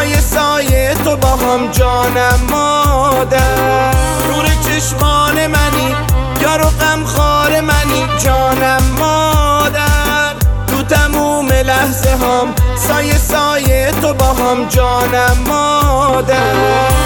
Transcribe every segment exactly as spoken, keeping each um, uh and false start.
سایه سایه تو با هم جانم مادر. نور چشمان منی، یار و غمخوار منی جانم مادر. تو تموم لحظه هم سایه سایه تو با هم جانم مادر.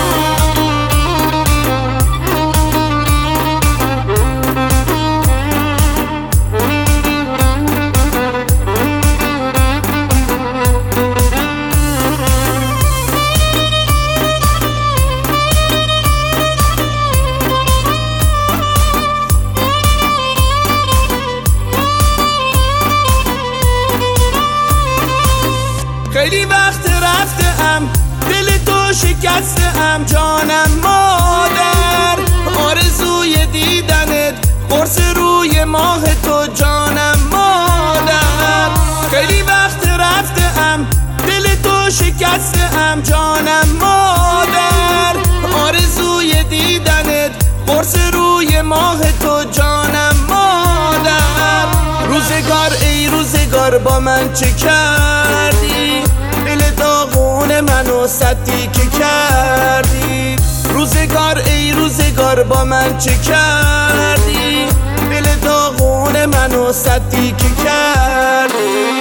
خیلی وقت رفتم، دل تو شکستم جانم مادر. آرزوی دیدنت، قرص روی ماه تو جانم مادر. خیلی وقت رفتم، دل تو شکستم جانم مادر. آرزوی دیدنت، قرص روی ماه تو جانم مادر. روزگار ای روزگار با من چه کردی؟ دل داغون منو سطحی که کردی. روزگار ای روزگار با من چه کردی؟ دل داغون منو سطحی که کردی.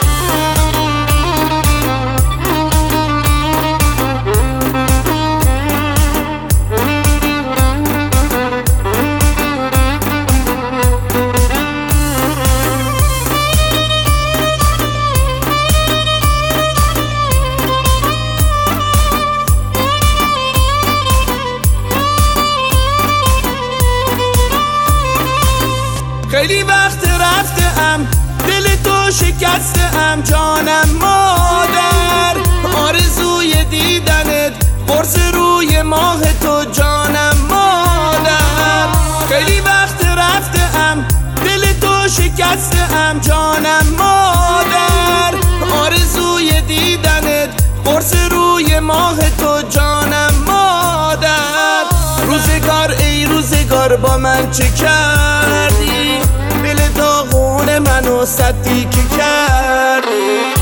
خیلی وقت رفتم، دل تو شکستم جانم مادر. آرزوی دیدنت، قرص روی ماه تو جانم مادر. خیلی وقت رفتم، دل تو شکستم جانم مادر. آرزوی دیدنت، قرص روی ماه تو جانم مادر. روزگار ای روزگار با من چه کردی؟ دل داغون منو سطحی که کردی.